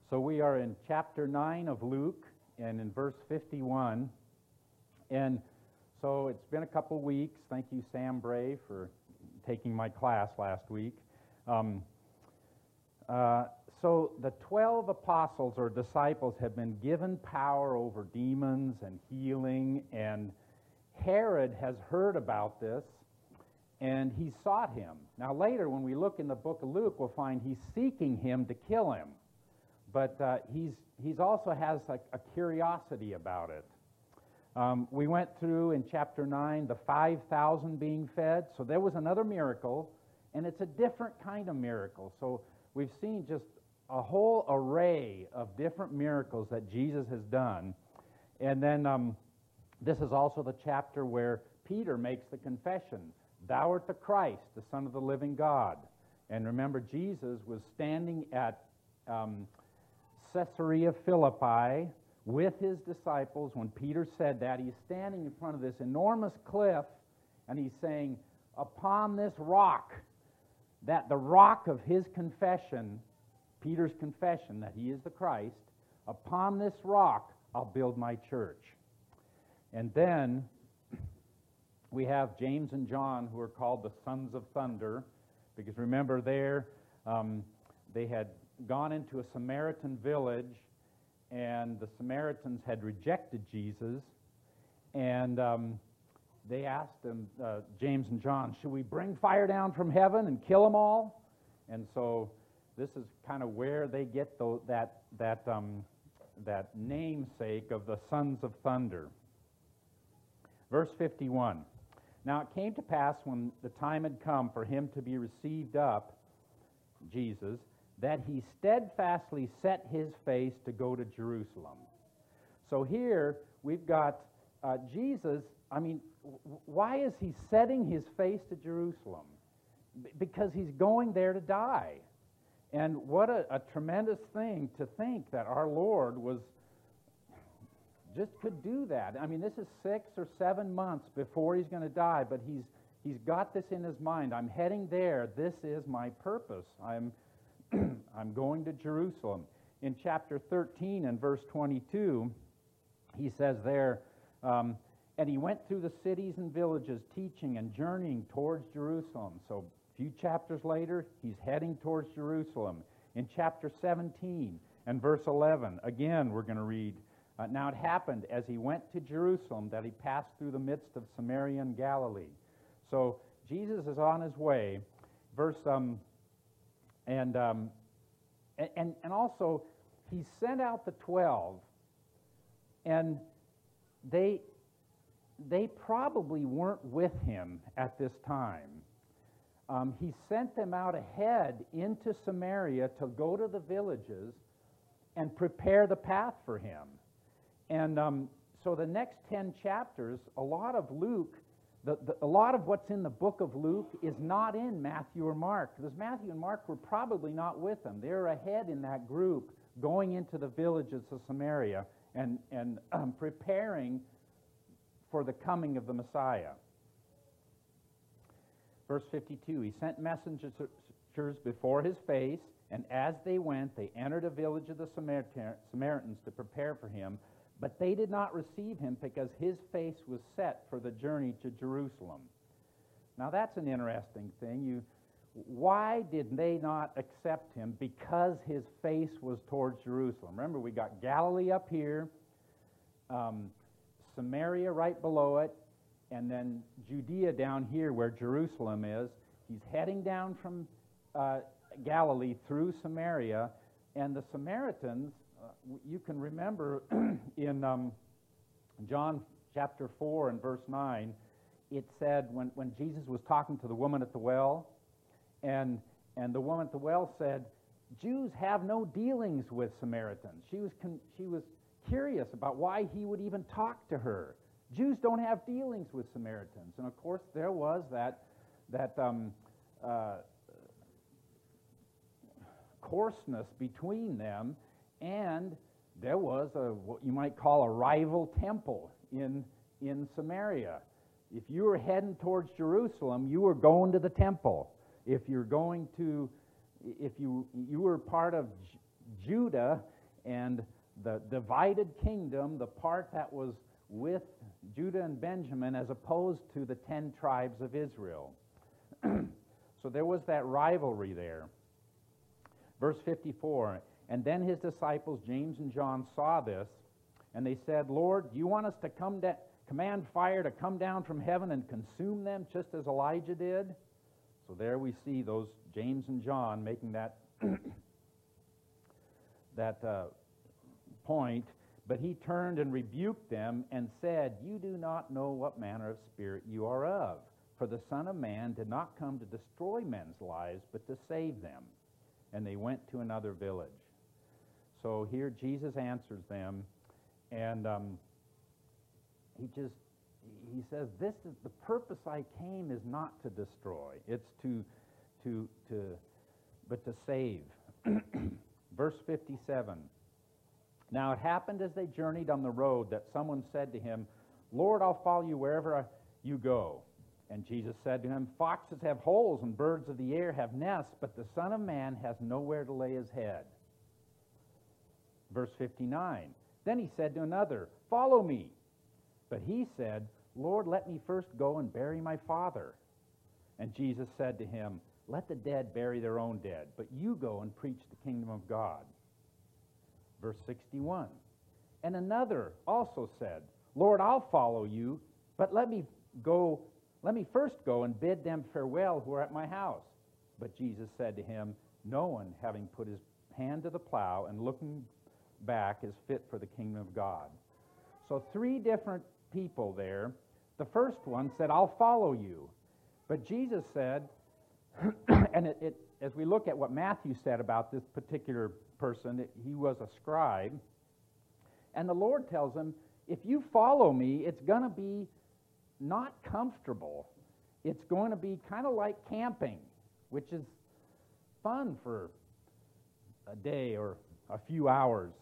So we are in chapter 9 of Luke, and in verse 51. And so it's been a couple weeks. Thank you, Sam Bray, for taking my class last week. So the 12 apostles or disciples have been given power over demons and healing, and Herod has heard about this, and he sought him. Now later, when we look in the book of Luke, we'll find he's seeking him to kill him. But he's also has a curiosity about it. We went through in chapter 9 the 5,000 being fed. So there was another miracle, and it's a different kind of miracle. So we've seen just a whole array of different miracles that Jesus has done. And then this is also the chapter where Peter makes the confession, "Thou art the Christ, the Son of the living God." And remember, Jesus was standing at Caesarea Philippi with his disciples. When Peter said that, he's standing in front of this enormous cliff, and he's saying, upon this rock, that the rock of his confession, Peter's confession that he is the Christ, upon this rock I'll build my church. And then we have James and John, who are called the sons of thunder, because remember there, they had gone into a Samaritan village, and the Samaritans had rejected Jesus, and they asked them, James and John, should we bring fire down from heaven and kill them all? And so this is kind of where they get that namesake of the sons of thunder. Verse 51. Now it came to pass when the time had come for him to be received up, Jesus, that he steadfastly set his face to go to Jerusalem. So here we've got Jesus. I mean, why is he setting his face to Jerusalem? Because he's going there to die. And what a tremendous thing to think that our Lord could do that. I mean, this is 6 or 7 months before he's going to die, but he's got this in his mind. I'm heading there. This is my purpose. I'm going to Jerusalem. In chapter 13 and verse 22, he says there, and he went through the cities and villages, teaching and journeying towards Jerusalem. So a few chapters later, he's heading towards Jerusalem. In chapter 17 and verse 11, again, we're going to read, now it happened as he went to Jerusalem that he passed through the midst of Samaria and Galilee. So Jesus is on his way. And also, he sent out the 12, and they probably weren't with him at this time. He sent them out ahead into Samaria to go to the villages and prepare the path for him. And so the next 10 chapters, a lot of Luke, a lot of what's in the book of Luke is not in Matthew or Mark, because Matthew and Mark were probably not with them. They're ahead in that group, going into the villages of Samaria and preparing for the coming of the Messiah. Verse 52, he sent messengers before his face, and as they went, they entered a village of the Samaritans to prepare for him. But they did not receive him because his face was set for the journey to Jerusalem. Now that's an interesting thing. Why did they not accept him? Because his face was towards Jerusalem. Remember, we got Galilee up here, Samaria right below it, and then Judea down here where Jerusalem is. He's heading down from Galilee through Samaria, and the Samaritans, you can remember in John chapter 4 and verse 9, it said when Jesus was talking to the woman at the well, and the woman at the well said, Jews have no dealings with Samaritans. She was curious about why he would even talk to her. Jews don't have dealings with Samaritans. And of course there was that coarseness between them, and there was what you might call a rival temple in Samaria. If you were heading towards Jerusalem, you were going to the temple. If you were part of Judah and the divided kingdom, the part that was with Judah and Benjamin as opposed to the 10 tribes of Israel. So there was that rivalry there. Verse 54, and then his disciples, James and John, saw this, and they said, Lord, do you want us to command fire to come down from heaven and consume them, just as Elijah did? So there we see those James and John making that point. But he turned and rebuked them and said, you do not know what manner of spirit you are of. For the Son of Man did not come to destroy men's lives, but to save them. And they went to another village. So here Jesus answers them, and he says, this is the purpose I came is not to destroy. It's but to save. Verse 57. Now it happened as they journeyed on the road that someone said to him, Lord, I'll follow you wherever you go. And Jesus said to him, foxes have holes and birds of the air have nests, but the Son of Man has nowhere to lay his head. Verse 59. Then he said to another, follow me. But he said, Lord, let me first go and bury my father. And Jesus said to him, let the dead bury their own dead, but you go and preach the kingdom of God. Verse 61. And another also said, Lord, I'll follow you, but let me first go and bid them farewell who are at my house. But Jesus said to him, no one, having put his hand to the plow and looking back, is fit for the kingdom of God. So 3 different people there. The first one said, I'll follow you. But Jesus said, and as we look at what Matthew said about this particular person, he was a scribe. And the Lord tells him, if you follow me, it's going to be not comfortable. It's going to be kind of like camping, which is fun for a day or a few hours.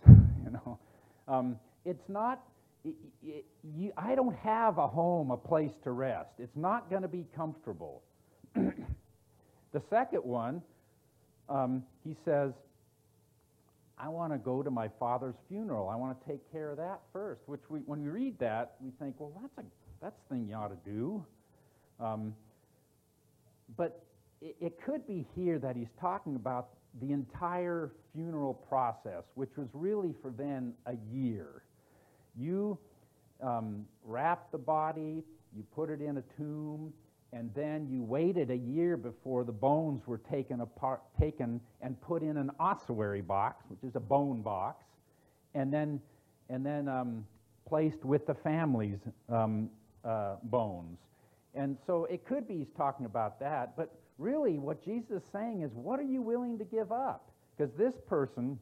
It's not. I don't have a home, a place to rest. It's not going to be comfortable. The second one, he says, I want to go to my father's funeral. I want to take care of that first. Which when we read that, we think, well, that's the thing you ought to do. But it could be here that he's talking about the entire funeral process, which was really for then a year. You wrap the body, you put it in a tomb, and then you waited a year before the bones were taken and put in an ossuary box, which is a bone box, and then placed with the family's bones. And so it could be he's talking about that, but really what Jesus is saying is, what are you willing to give up? Because this person,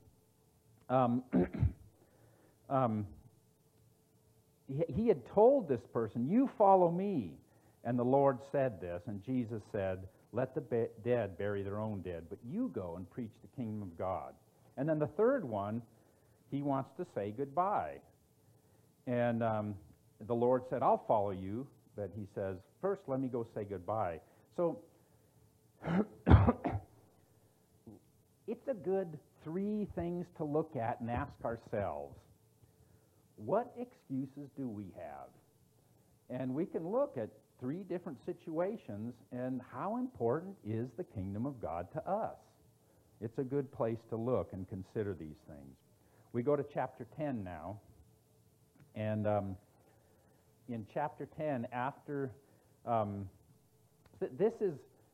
he had told this person, you follow me. And the Lord said this, and Jesus said, let the dead bury their own dead, but you go and preach the kingdom of God. And then the third one, he wants to say goodbye. And the Lord said, I'll follow you, but he says, first let me go say goodbye. So it's a good 3 things to look at and ask ourselves. What excuses do we have? And we can look at 3 different situations, and how important is the kingdom of God to us? It's a good place to look and consider these things. We go to chapter 10 now, and in chapter 10, after this is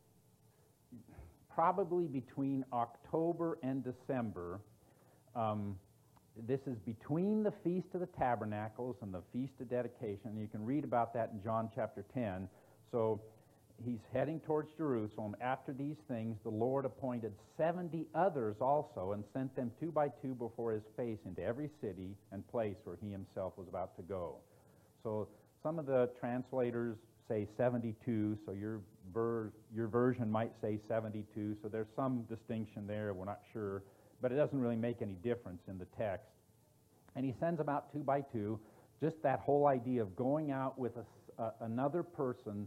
probably between October and December. This is between the Feast of the Tabernacles and the Feast of Dedication. You can read about that in John chapter 10. So he's heading towards Jerusalem. After these things, the Lord appointed 70 others also and sent them 2 by 2 before his face into every city and place where he himself was about to go. So some of the translators say 72, so your version might say 72, so there's some distinction there. We're not sure. But it doesn't really make any difference in the text. And he sends them out 2 by 2, just that whole idea of going out with another person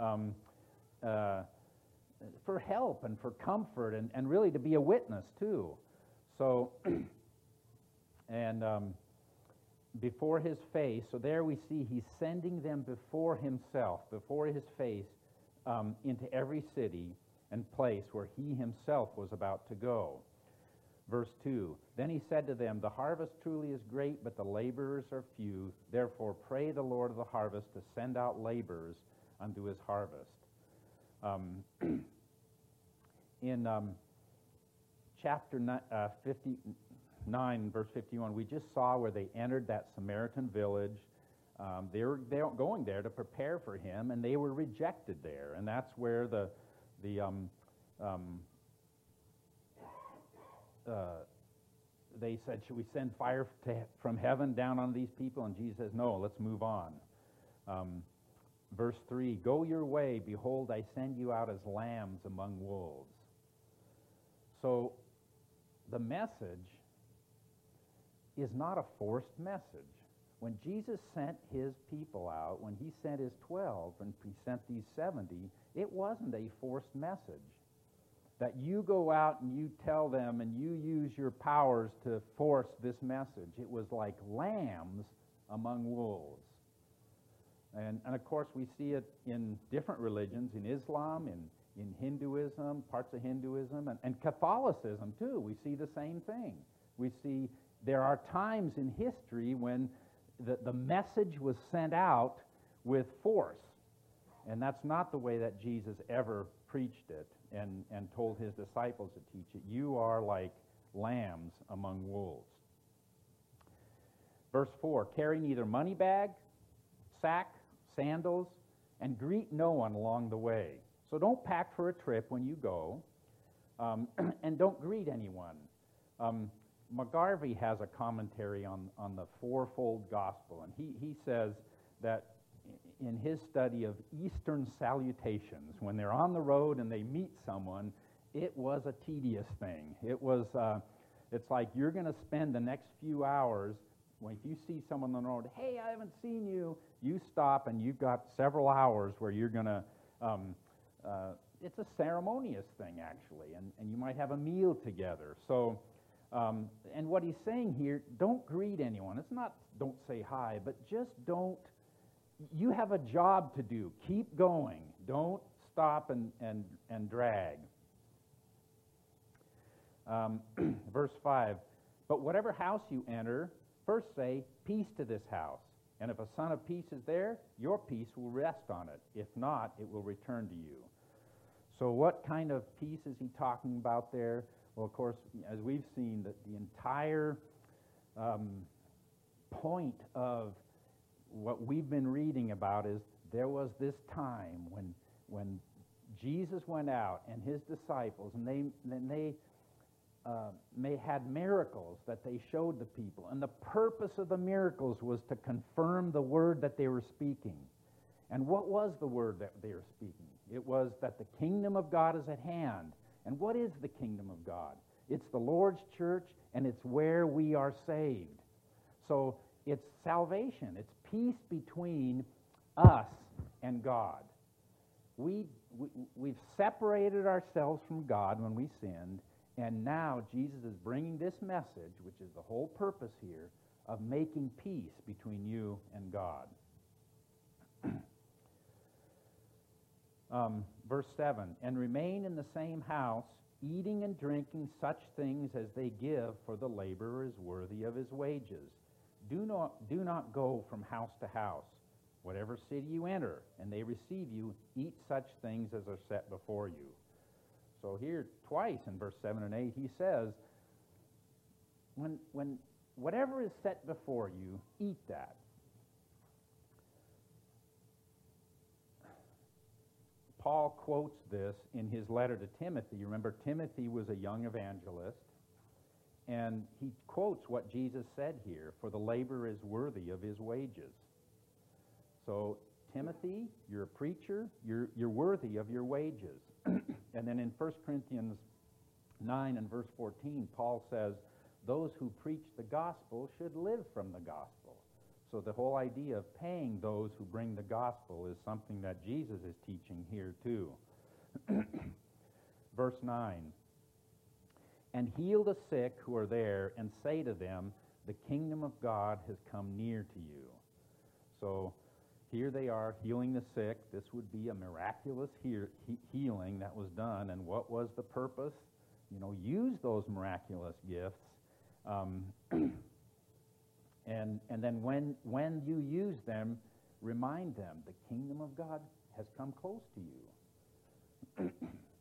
for help and for comfort and really to be a witness too. So and before his face. So there we see he's sending them before himself, before his face, into every city and place where he himself was about to go. Verse 2, then he said to them, the harvest truly is great, but the laborers are few. Therefore pray the Lord of the harvest to send out laborers unto his harvest. In chapter 59, verse 51, we just saw where they entered that Samaritan village. They were going there to prepare for him, and they were rejected there. And that's where they said, should we send fire from heaven down on these people? And Jesus says, no, let's move on. Verse 3, go your way, behold, I send you out as lambs among wolves. So the message is not a forced message. When Jesus sent his people out, when he sent his 12 and he sent these 70, it wasn't a forced message. That you go out and you tell them and you use your powers to force this message. It was like lambs among wolves. And of course, we see it in different religions, in Islam, in Hinduism, parts of Hinduism, and Catholicism, too. We see the same thing. We see there are times in history when the message was sent out with force. And that's not the way that Jesus ever preached it and told his disciples to teach it. You are like lambs among wolves. Verse 4, carry neither money bag, sack, sandals, and greet no one along the way. So don't pack for a trip when you go, and don't greet anyone. McGarvey has a commentary on the fourfold gospel, and he says that in his study of Eastern salutations, when they're on the road and they meet someone, it was a tedious thing. It's like you're going to spend the next few hours, if you see someone on the road, hey, I haven't seen you, you stop and you've got several hours where you're going to, it's a ceremonious thing actually, and you might have a meal together. So, and what he's saying here, don't greet anyone. It's not don't say hi, but just don't. You have a job to do. Keep going. Don't stop and drag. Verse 5, but whatever house you enter, first say, peace to this house. And if a son of peace is there, your peace will rest on it. If not, it will return to you. So what kind of peace is he talking about there? Well, of course, as we've seen, the entire point of what we've been reading about is there was this time when Jesus went out and his disciples, and they had miracles that they showed the people. And the purpose of the miracles was to confirm the word that they were speaking. And what was the word that they were speaking? It was that the kingdom of God is at hand. And what is the kingdom of God? It's the Lord's church, and it's where we are saved. So it's salvation. It's peace between us and God. We've separated ourselves from God when we sinned, and now Jesus is bringing this message, which is the whole purpose here, of making peace between you and God. Verse 7, and remain in the same house, eating and drinking such things as they give, for the laborer is worthy of his wages. Do not go from house to house. Whatever city you enter, and they receive you, eat such things as are set before you. So here, twice in verse 7 and 8, he says, when whatever is set before you, eat that. Paul quotes this in his letter to Timothy. You remember, Timothy was a young evangelist, and he quotes what Jesus said here, for the laborer is worthy of his wages. So, Timothy, you're a preacher, you're worthy of your wages. And then in 1 Corinthians 9 and verse 14, Paul says, those who preach the gospel should live from the gospel. So the whole idea of paying those who bring the gospel is something that Jesus is teaching here too. Verse 9, and heal the sick who are there, and say to them, the kingdom of God has come near to you. So here they are healing the sick. This would be a miraculous healing that was done. And what was the purpose? Use those miraculous gifts. And then when you use them, remind them the kingdom of God has come close to you.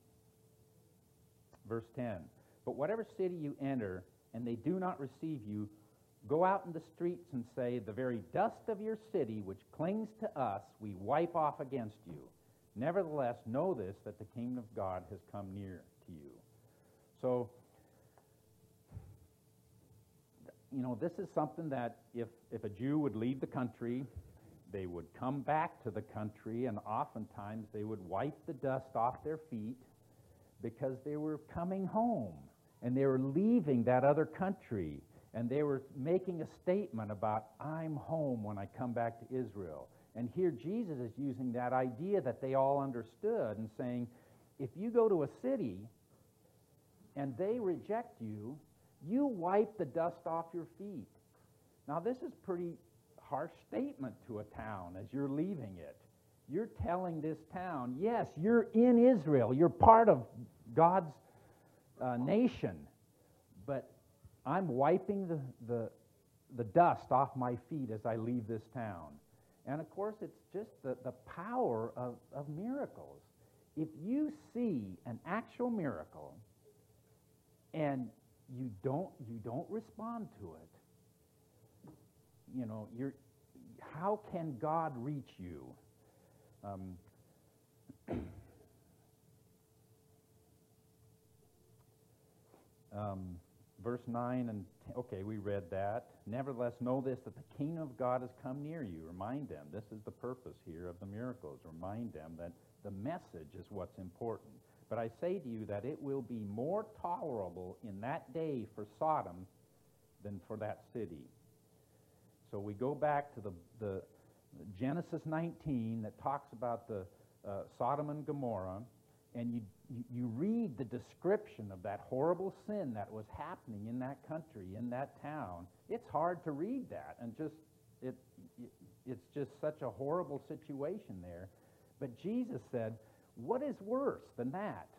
Verse 10, but whatever city you enter, and they do not receive you, go out in the streets and say, the very dust of your city, which clings to us, we wipe off against you. Nevertheless, know this, that the kingdom of God has come near to you. So, this is something that if a Jew would leave the country, they would come back to the country, and oftentimes they would wipe the dust off their feet because they were coming home, and they were leaving that other country, and they were making a statement about, I'm home when I come back to Israel. And here Jesus is using that idea that they all understood and saying, if you go to a city and they reject you, you wipe the dust off your feet. Now, this is pretty harsh statement to a town as you're leaving it. You're telling this town, yes, you're in Israel. You're part of God's nation. But I'm wiping the dust off my feet as I leave this town. And, of course, it's just the power of miracles. If you see an actual miracle and you don't respond to it, how can God reach you? Verse 9 and 10, okay, we read that. Nevertheless, know this, that the kingdom of God has come near you. Remind them. This is the purpose here of the miracles. Remind them that the message is what's important. But I say to you that it will be more tolerable in that day for Sodom than for that city. So we go back to the Genesis 19 that talks about the Sodom and Gomorrah, and you read the description of that horrible sin that was happening in that country, in that town. It's hard to read that, and it's just such a horrible situation there. But Jesus said, what is worse than that?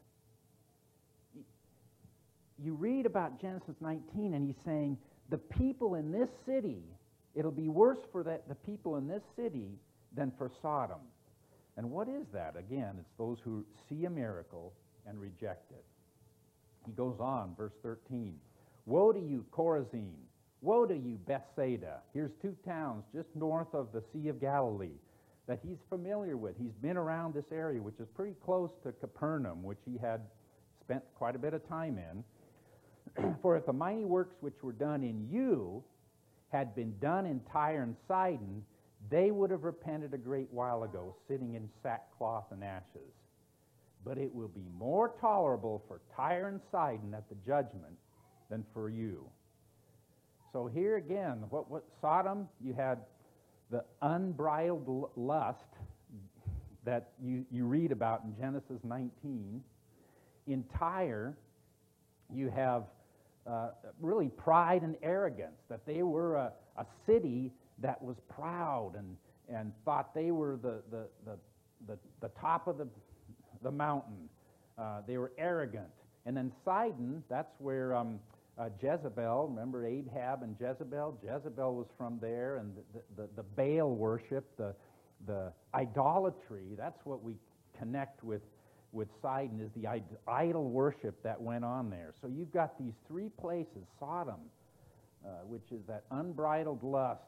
You read about Genesis 19, and he's saying, the people in this city, it'll be worse for the people in this city than for Sodom. And what is that? Again, it's those who see a miracle and reject it. He goes on, verse 13. Woe to you, Chorazin! Woe to you, Bethsaida! Here's two towns just north of the Sea of Galilee that he's familiar with. He's been around this area, which is pretty close to Capernaum, which he had spent quite a bit of time in. For if the mighty works which were done in you had been done in Tyre and Sidon, they would have repented a great while ago, sitting in sackcloth and ashes. But it will be more tolerable for Tyre and Sidon at the judgment than for you. So here again, what Sodom, you had the unbridled lust that you read about in Genesis 19. In Tyre, you have really pride and arrogance, that they were a city that was proud and thought they were the top of the mountain. They were arrogant. And then Sidon, that's where Jezebel, remember Ahab and Jezebel? Jezebel was from there, and the Baal worship, the idolatry, that's what we connect with Sidon, is the idol worship that went on there. So you've got these three places, Sodom, which is that unbridled lust,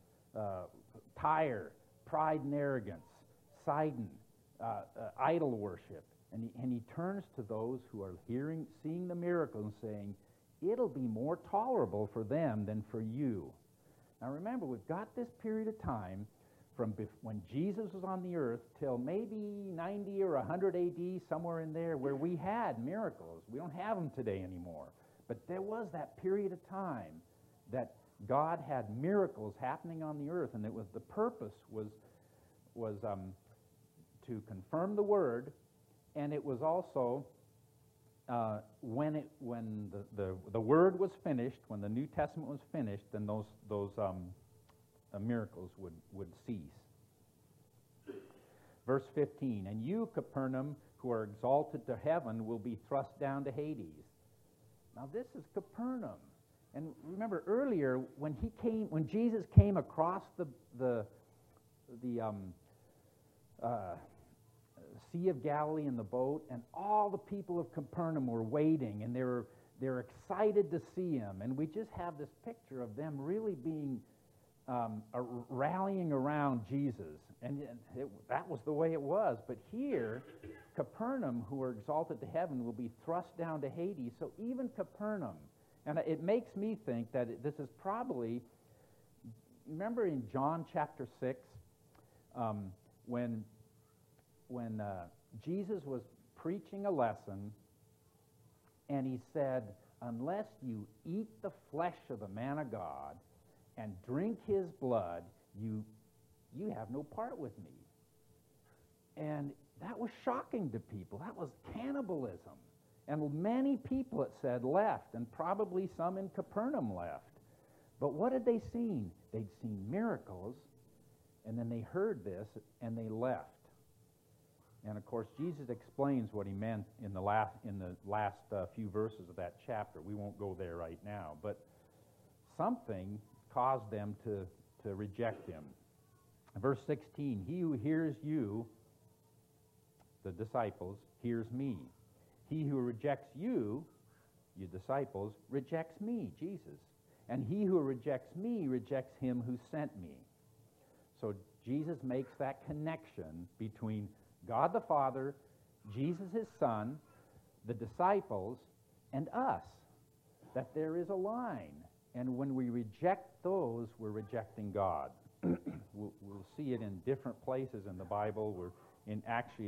Tyre, pride and arrogance, Sidon, idol worship. And he turns to those who are seeing the miracle and saying, it'll be more tolerable for them than for you. Now remember, we've got this period of time from when Jesus was on the earth till maybe 90 or 100 AD, somewhere in there, where we had miracles. We don't have them today anymore. But there was that period of time that God had miracles happening on the earth, and it was the purpose was to confirm the word, and it was also when the Word was finished, when the New Testament was finished, then those miracles would cease. Verse 15, and you, Capernaum, who are exalted to heaven, will be thrust down to Hades. Now this is Capernaum. And remember earlier, when Jesus came across the Sea of Galilee in the boat, and all the people of Capernaum were waiting, and they were excited to see him. And we just have this picture of them really being rallying around Jesus. And that was the way it was. But here, Capernaum, who are exalted to heaven, will be thrust down to Hades. So even Capernaum, and it makes me think that this is probably, remember in John chapter 6, when Jesus was preaching a lesson, and he said, unless you eat the flesh of the man of God and drink his blood, you have no part with me. And that was shocking to people. That was cannibalism. And many people, it said, left, and probably some in Capernaum left. But what had they seen? They'd seen miracles, and then they heard this, and they left. And of course, Jesus explains what he meant in the last few verses of that chapter. We won't go there right now, but something caused them to reject him. Verse 16, he who hears you, the disciples, hears me. He who rejects you, you disciples, rejects me, Jesus. And he who rejects me rejects him who sent me. So Jesus makes that connection between God the Father, Jesus his Son, the disciples, and us, that there is a line. And when we reject those, we're rejecting God. We'll see it in different places in the Bible. We're in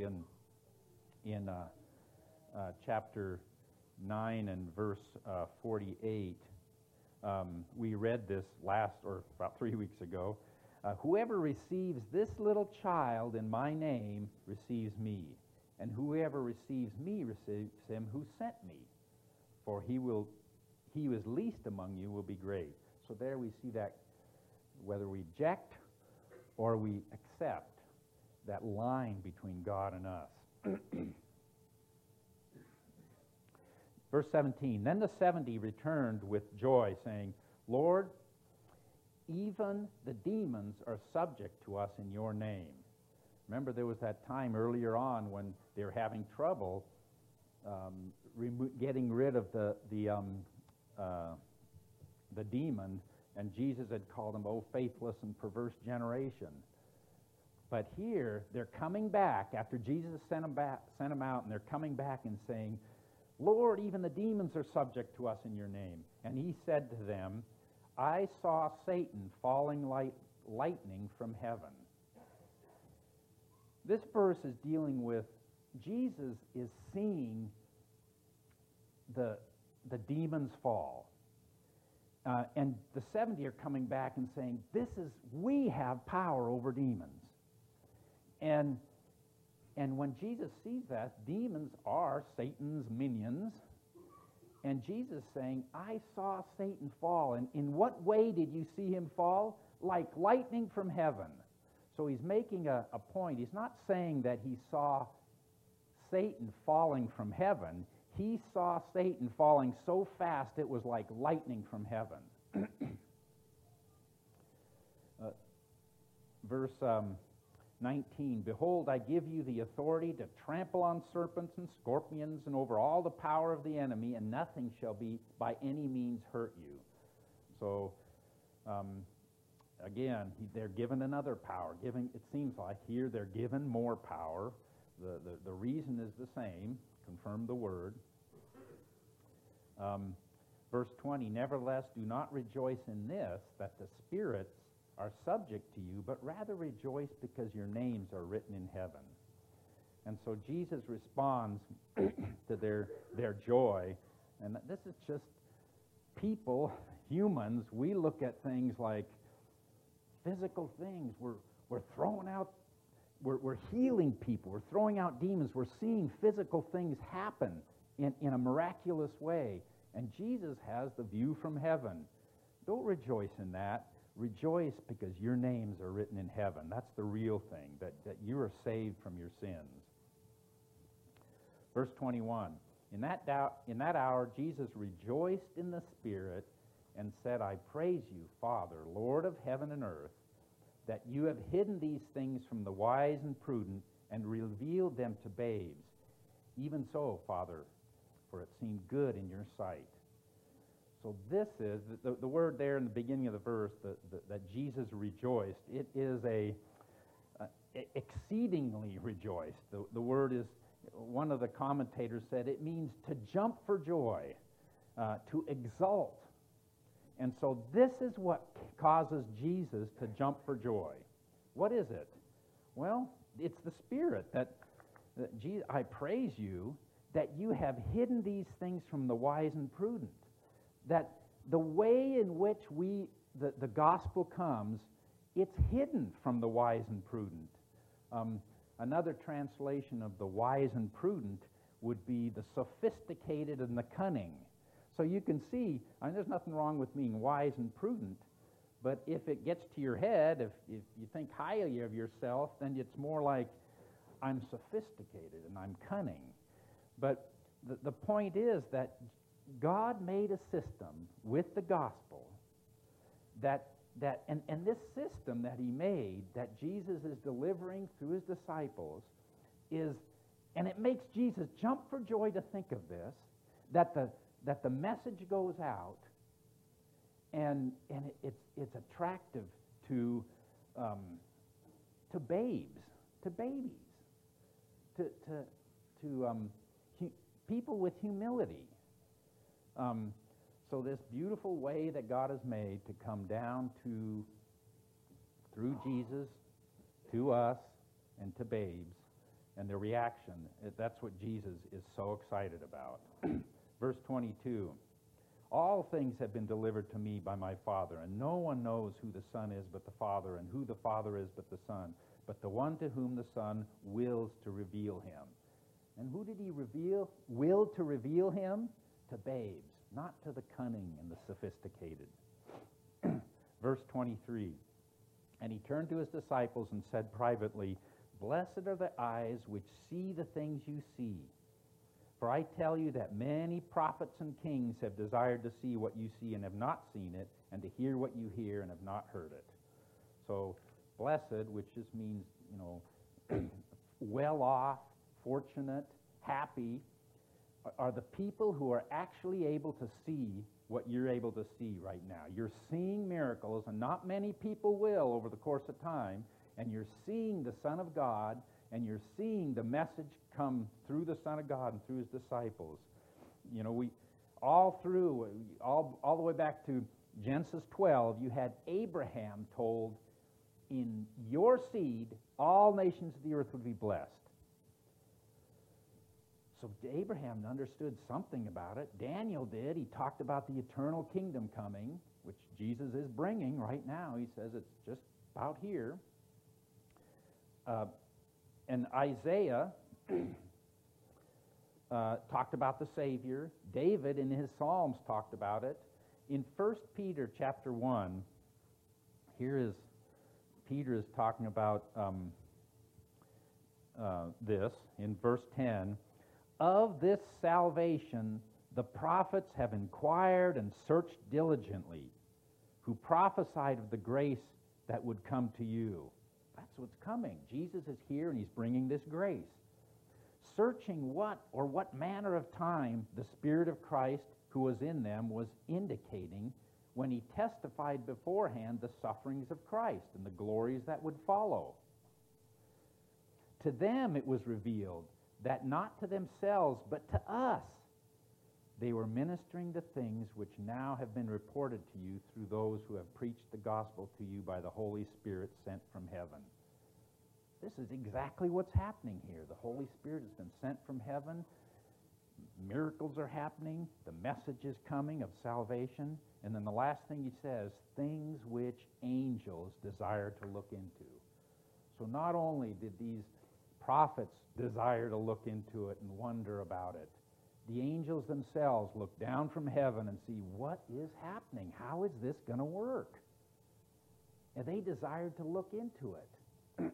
chapter 9 and verse 48. We read this about 3 weeks ago. Whoever receives this little child in my name receives me, and whoever receives me receives him who sent me. For he who is least among you will be great. So there we see that whether we reject or we accept, that line between God and us. Verse 17, then the 70 returned with joy, saying, Lord, even the demons are subject to us in your name. Remember, there was that time earlier on when they were having trouble getting rid of the demon, and Jesus had called them, oh, faithless and perverse generation. But here, they're coming back, after Jesus sent them out, and they're coming back and saying, Lord, even the demons are subject to us in your name. And he said to them, I saw Satan falling like lightning from heaven. This verse is dealing with Jesus is seeing the demons fall. And the 70 are coming back and saying, we have power over demons. And when Jesus sees that, demons are Satan's minions. And Jesus is saying, I saw Satan fall. And in what way did you see him fall? Like lightning from heaven. So he's making a point. He's not saying that he saw Satan falling from heaven. He saw Satan falling so fast it was like lightning from heaven. Verse 19, behold, I give you the authority to trample on serpents and scorpions and over all the power of the enemy, and nothing shall be by any means hurt you. So, again, they're given another power. It seems like here they're given more power. The reason is the same. Confirm the word. Verse 20, nevertheless, do not rejoice in this, that the spirits are subject to you, but rather rejoice because your names are written in heaven. And so Jesus responds to their joy. And this is just people, humans, we look at things like physical things. We're throwing out, we're healing people. We're throwing out demons. We're seeing physical things happen in a miraculous way. And Jesus has the view from heaven. Don't rejoice in that. Rejoice because your names are written in heaven. That's the real thing, that you are saved from your sins. Verse 21, in that hour Jesus rejoiced in the Spirit and said, I praise you, Father, Lord of heaven and earth, that you have hidden these things from the wise and prudent and revealed them to babes. Even so, Father, for it seemed good in your sight. So this is, the word there in the beginning of the verse, that Jesus rejoiced, it is exceedingly rejoiced. The word is, one of the commentators said, it means to jump for joy, to exult. And so this is what causes Jesus to jump for joy. What is it? Well, it's the Spirit that Jesus, I praise you that you have hidden these things from the wise and prudent. That the way in which the gospel comes, it's hidden from the wise and prudent. Another translation of the wise and prudent would be the sophisticated and the cunning. So you can see, there's nothing wrong with being wise and prudent, but if it gets to your head, if you think highly of yourself, then it's more like, I'm sophisticated and I'm cunning. But the point is that God made a system with the gospel and this system that he made, that Jesus is delivering through his disciples, and it makes Jesus jump for joy to think of this, that the message goes out, and it's attractive to babes, to babies, to people with humility. So this beautiful way that God has made to come down through Jesus, to us, and to babes, and the reaction, that's what Jesus is so excited about. Verse 22, all things have been delivered to me by my Father, and no one knows who the Son is but the Father, and who the Father is but the Son, but the one to whom the Son wills to reveal him. And who did he will to reveal him? To babes, not to the cunning and the sophisticated. Verse 23, and he turned to his disciples and said privately, blessed are the eyes which see the things you see. For I tell you that many prophets and kings have desired to see what you see and have not seen it, and to hear what you hear and have not heard it. So, blessed, which just means, well off, fortunate, happy, are the people who are actually able to see what you're able to see right now. You're seeing miracles, and not many people will over the course of time, and you're seeing the Son of God, and you're seeing the message come through the Son of God and through his disciples. We all the way back to Genesis 12, you had Abraham told, in your seed, all nations of the earth would be blessed. So Abraham understood something about it. Daniel did. He talked about the eternal kingdom coming, which Jesus is bringing right now. He says it's just about here. And Isaiah talked about the Savior. David in his Psalms talked about it. In 1 Peter chapter 1, Peter is talking about this in verse 10. Of this salvation the prophets have inquired and searched diligently, who prophesied of the grace that would come to you. That's what's coming. Jesus is here and he's bringing this grace. Searching what manner of time the Spirit of Christ who was in them was indicating when he testified beforehand the sufferings of Christ and the glories that would follow. To them it was revealed that not to themselves, but to us, they were ministering the things which now have been reported to you through those who have preached the gospel to you by the Holy Spirit sent from heaven. This is exactly what's happening here. The Holy Spirit has been sent from heaven. Miracles are happening. The message is coming of salvation. And then the last thing he says, things which angels desire to look into. So not only did these prophets desire to look into it and wonder about it, the angels themselves look down from heaven and see, what is happening? How is this going to work? And they desired to look into it.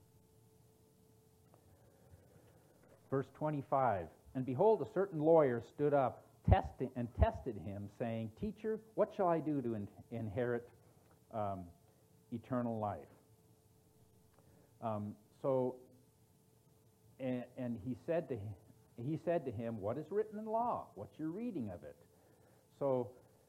Verse 25, and behold, a certain lawyer stood up and tested him, saying, Teacher, what shall I do to inherit eternal life? And he said to him, what is written in law? What's your reading of it? So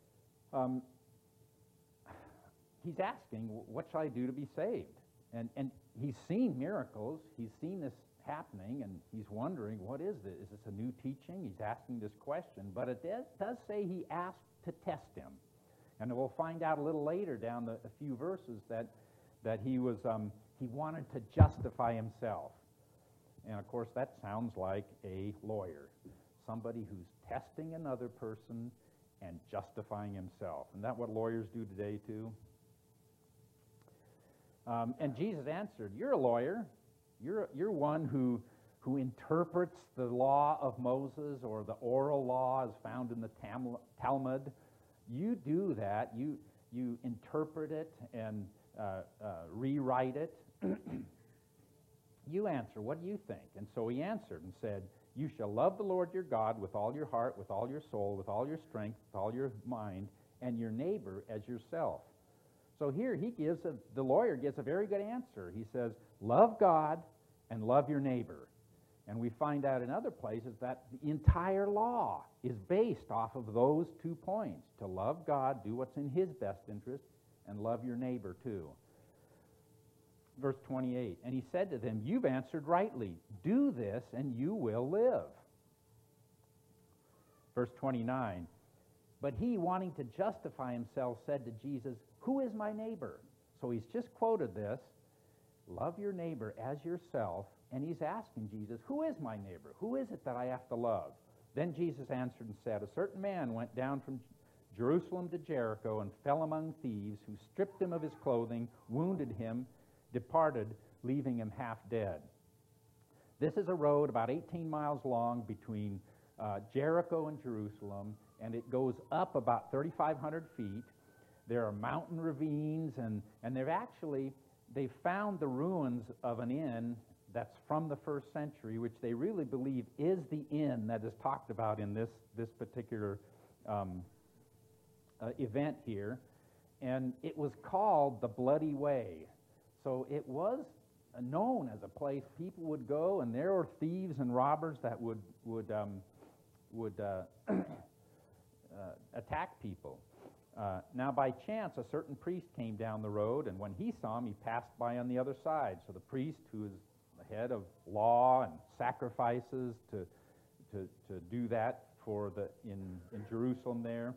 he's asking, what shall I do to be saved? And he's seen miracles. He's seen this happening, and he's wondering, what is this? Is this a new teaching? He's asking this question. But it does say he asked to test him. And we'll find out a little later down a few verses that he wanted to justify himself. And of course, that sounds like a lawyer, somebody who's testing another person and justifying himself. Isn't that what lawyers do today, too? And Jesus answered, you're a lawyer. You're one who interprets the law of Moses, or the oral law as found in the Talmud. You do that. You interpret it and rewrite it. You answer, what do you think? And so he answered and said, you shall love the Lord your God with all your heart, with all your soul, with all your strength, with all your mind, and your neighbor as yourself. So here the lawyer gives a very good answer. He says, love God and love your neighbor. And we find out in other places that the entire law is based off of those 2 points, to love God, do what's in his best interest, and love your neighbor too. Verse 28, and he said to them, you've answered rightly. Do this, and you will live. Verse 29, but he, wanting to justify himself, said to Jesus, who is my neighbor? So he's just quoted this, love your neighbor as yourself, and he's asking Jesus, who is my neighbor? Who is it that I have to love? Then Jesus answered and said, a certain man went down from Jerusalem to Jericho and fell among thieves, who stripped him of his clothing, wounded him, departed, leaving him half dead. This is a road about 18 miles long between Jericho and Jerusalem, and it goes up about 3,500 feet. There are mountain ravines, and they've found the ruins of an inn that's from the 1st century, which they really believe is the inn that is talked about in this particular event here. And it was called the Bloody Way. So it was known as a place people would go, and there were thieves and robbers that would attack people. Now, by chance, a certain priest came down the road, and when he saw him, he passed by on the other side. So the priest, who is the head of law and sacrifices to do that in Jerusalem there,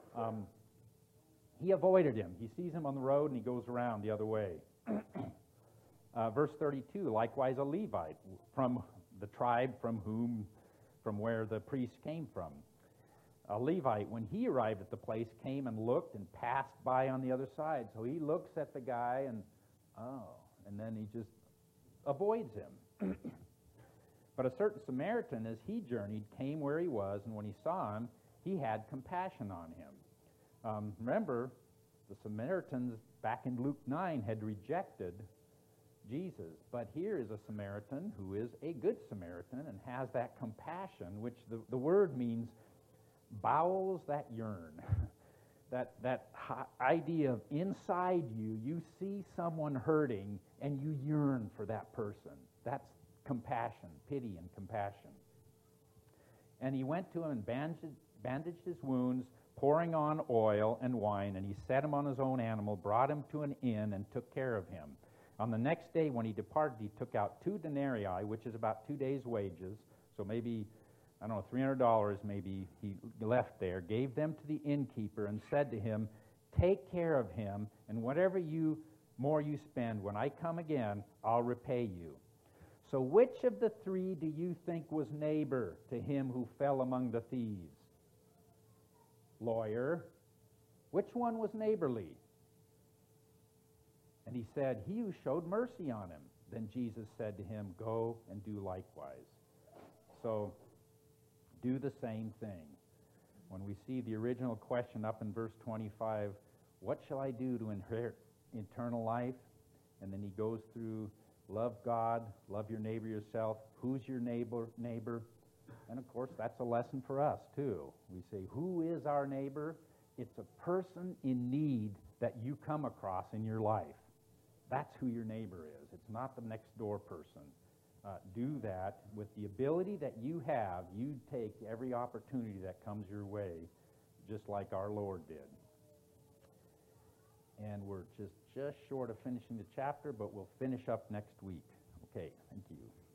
he avoided him. He sees him on the road, and he goes around the other way. Verse 32, likewise a Levite from the tribe from where the priest came from. A Levite, when he arrived at the place, came and looked and passed by on the other side. So he looks at the guy and then he just avoids him. But a certain Samaritan, as he journeyed, came where he was, and when he saw him, he had compassion on him. Remember, the Samaritans back in Luke 9 had rejected Jesus. But here is a Samaritan who is a good Samaritan and has that compassion, which the word means bowels that yearn. that idea of inside you see someone hurting and you yearn for that person. That's compassion, pity and compassion. And he went to him and bandaged his wounds, pouring on oil and wine, and he set him on his own animal, brought him to an inn, and took care of him. On the next day when he departed, he took out 2 denarii, which is about 2 days' wages, so maybe, I don't know, $300 maybe he left there, gave them to the innkeeper, and said to him, take care of him, and whatever more you spend, when I come again, I'll repay you. So which of the 3 do you think was neighbor to him who fell among the thieves? Lawyer. Which one was neighborly? And he said, he who showed mercy on him. Then Jesus said to him, go and do likewise. So, do the same thing. When we see the original question up in verse 25, what shall I do to inherit eternal life? And then he goes through, love God, love your neighbor yourself. Who's your neighbor? And of course, that's a lesson for us too. We say, who is our neighbor? It's a person in need that you come across in your life. That's who your neighbor is. It's not the next door person. Do that with the ability that you have. You take every opportunity that comes your way, just like our Lord did. And we're just short of finishing the chapter, but we'll finish up next week. Okay, thank you.